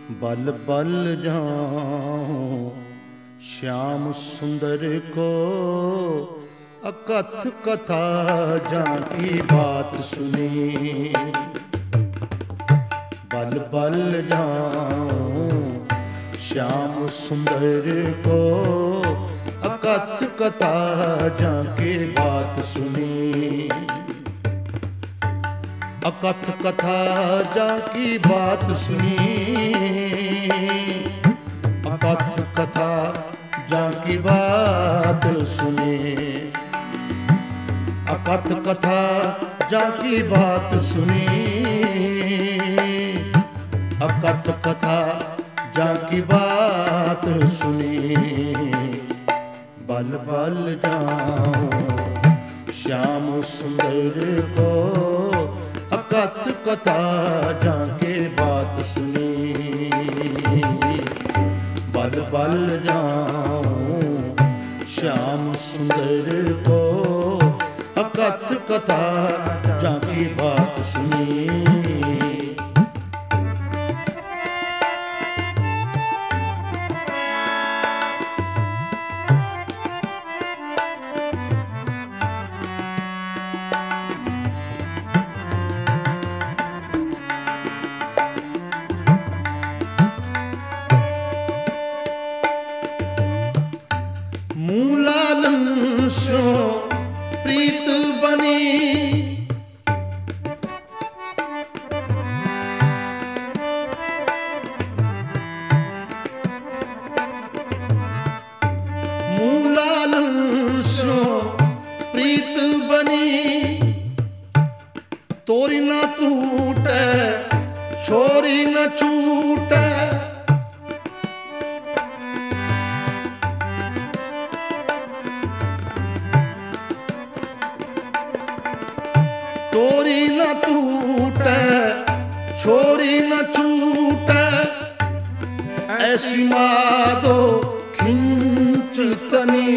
बल बल जाऊं श्याम सुंदर को, अकथ कथा जाकी बात सुनी। बल बल जाऊं श्याम सुंदर को, अकथ कथा जाकी बात सुनी। अकथ कथा जाकी बात सुनी, अकथ कथा जाकी बात सुनी। अकथ कथा जाकी बात सुनी, अकथ कथा जाकी बात सुनी। बल बल जाऊं श्याम सुंदर को, अकथ कथा जाके बात सुनी। बल बल जाऊं श्याम सुंदर को, अकथ कथा जाकी बात सुनी। मूलालन सो प्रीत बनी, मूलालन सो प्रीत बनी। तोरी न टूटे छोरी न छूटे, तोरी न टूटे छोरी न छूटे। ऐसी मादो खिंचतनी,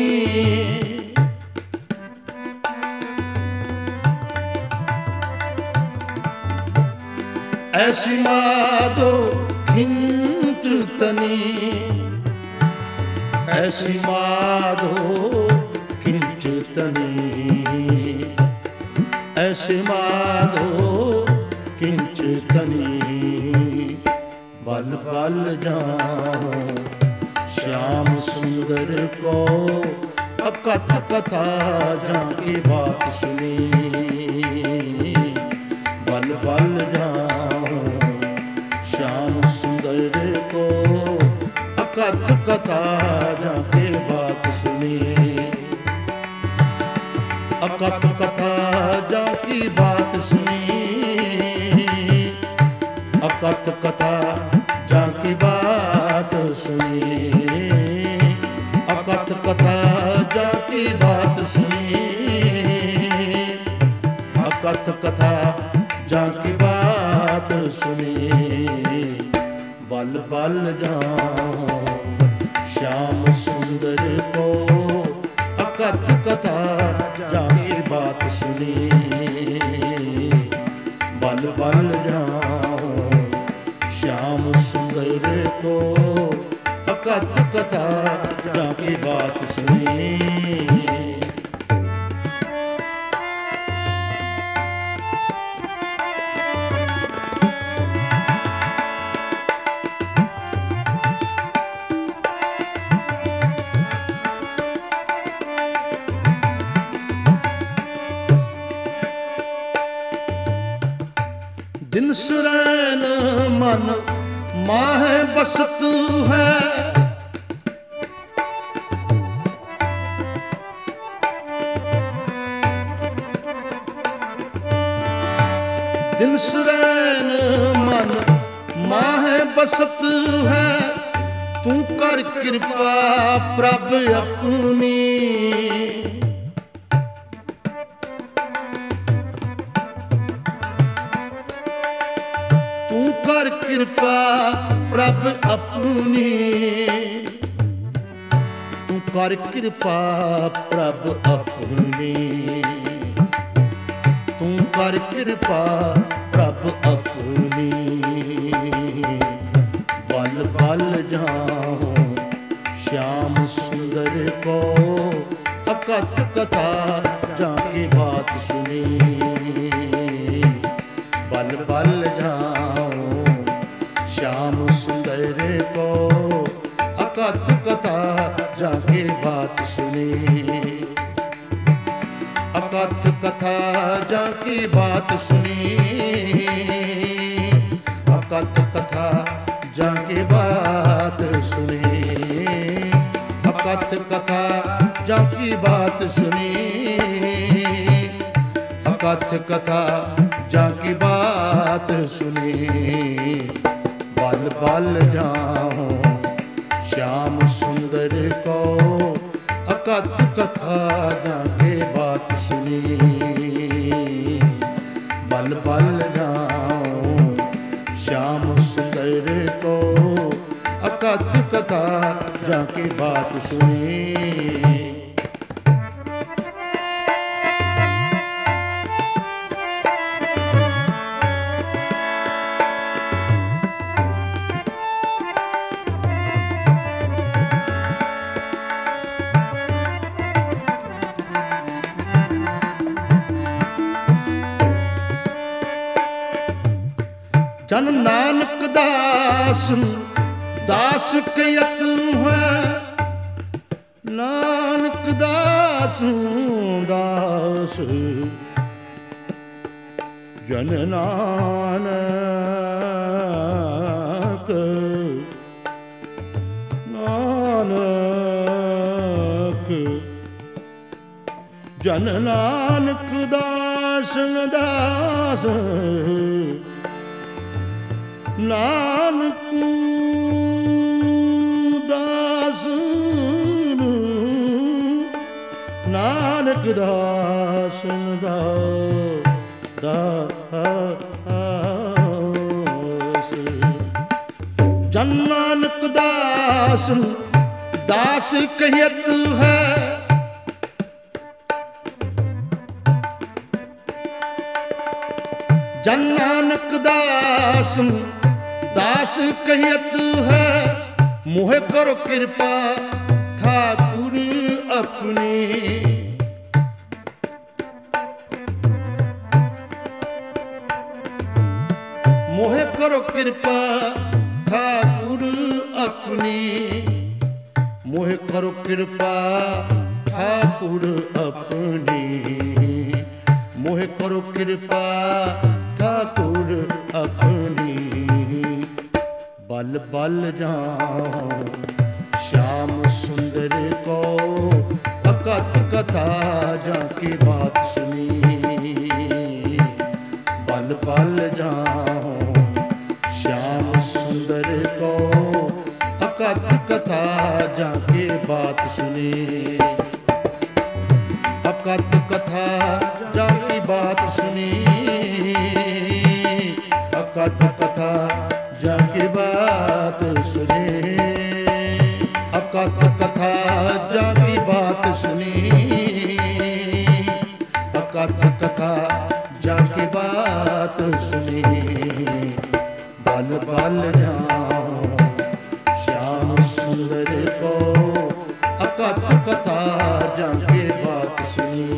ऐसी मादो खिंचतनी, ऐसी मादो खिंचतनी। ऐसे माधो किंचतनी। बल बल जाऊं श्याम सुंदर को, अकथ कथा जाकी बात सुनी। बल बल जाऊं श्याम सुंदर को, अकथ कथा जाके बात सुनी। अकथ कथा जाकी बात सुनी, अकथ कथा जाकी बात सुनी। अकथ कथा जाकी बात सुनी, अकथ कथा जाकी बात सुनी। बल बल जाऊं श्याम सुंदर को, अकथ कथा जाकी बात सुनी। बल बल जाऊं श्याम सुंदर को, अकथ कथा जाकी बात सुनी। दिन सुरैन मन माह बसत है, दिन सुरैन मन माह बसत है। तू कर कृपा प्रभ अपनी, तू कर कृपा प्रभ अपनी। तू कर कृपा प्रभ अपनी, तू कर कृपा प्रभ अपनी। बल कथा जाकी बात सुनी। बल बल जाऊं श्याम सुंदर को अकथ कथा जाकी बात सुनी। अकथ कथा जाकी बात सुनी। अकथ कथा जाकी बात सुनी। अकथ कथा जाकी बात सुनी। अकथ कथा जाकी बात सुनी। बल बल जाऊं श्याम सुंदर को अकथ कथा जाके बात सुनी। बल बल जाऊं श्याम सुंदर को अकथ कथा जाके बात सुनी। जन नानक दास दास कहत है। नानक दास दास जन नानक नानक जन नानक दास दास नानक दास नानक दास दास जन नानक दास दास कहत है। जन नानक दास दास कहत है। मोह करो कृपा ठाकुर अपनी। मोह करो कृपा ठाकुर अपनी। मोह करो कृपा ठाकुर अपनी। मोह करो कृपा ठाकुर अपनी। बल बल जाऊं श्याम सुंदर को अकथ कथा जाकी बात सुनी। बल बल जाऊं श्याम सुंदर को अकथ कथा जाकी बात सुनी। अकथ कथा जाकी बात सुनी। अकथ कथा जाकी बात सुनी। अकथ कथा जाकी बात सुनी। अकथ कथा जाकी बात सुनी। बल बल जाऊं श्याम सुंदर को अकथ कथा जाकी बात सुनी।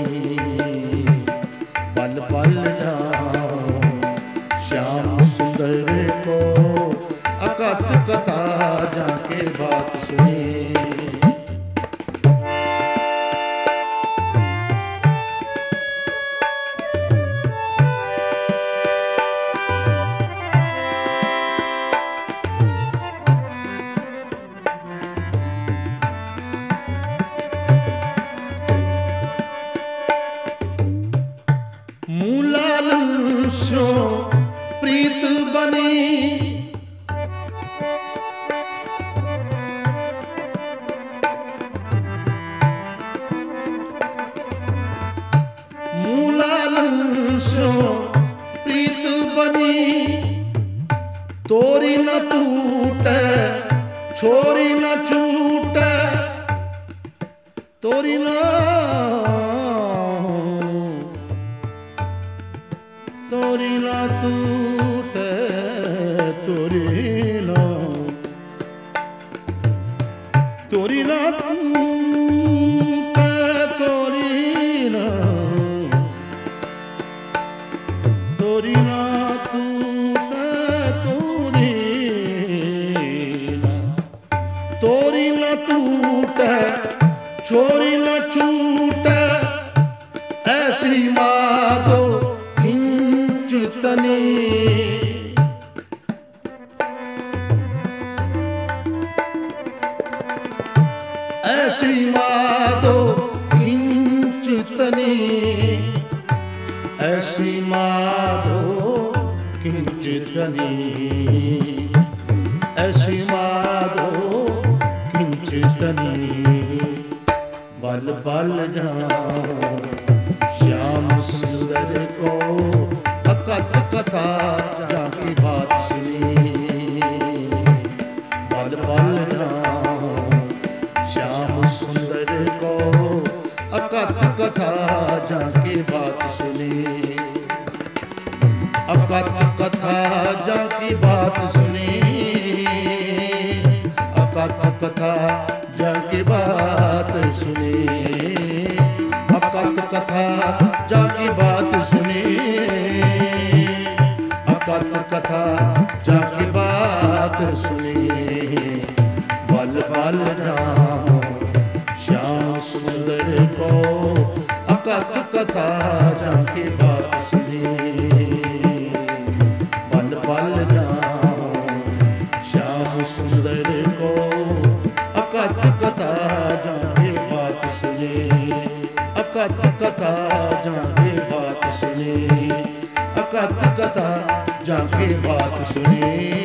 बल बल जाऊं श्याम सुंदर को अकथ कथा जाके बात सुनी। मूलालन सो प्रीत बनी। मूलालन सो प्रीत बनी। तोरी न टूटे छोरी न छूटे। तोरी न तोरी ना टूटे। तोरी ना टूटे। तोरी चोरी न छूटे ऐसी माधो खिंचतनी। ऐसी माधो खिंचतनी, ऐसी माधो खिंचतनी, ऐसी माधो खिंचतनी। बल बल जाऊं श्याम सुंदर को अकथ कथा जाकी बात सुनी। बल बल जाऊं श्याम सुंदर को अकथ कथा जाकी बात सुनी। अकथ कथा जाकी बात सुनी, अकथ कथा जाकी बात सुनी। अकथ कथा जाकी बात सुनी, अकथ कथा जाकी बात सुनी। बल बल जाऊं श्याम सुंदर को अकथ कथा जाकी बात सुनी। बल बल जाऊं श्याम सुंदर को अकथ कथा जाके बात सुनी। अकथ कथा जाके बात सुनी, अकथ कथा जाके बात सुनी।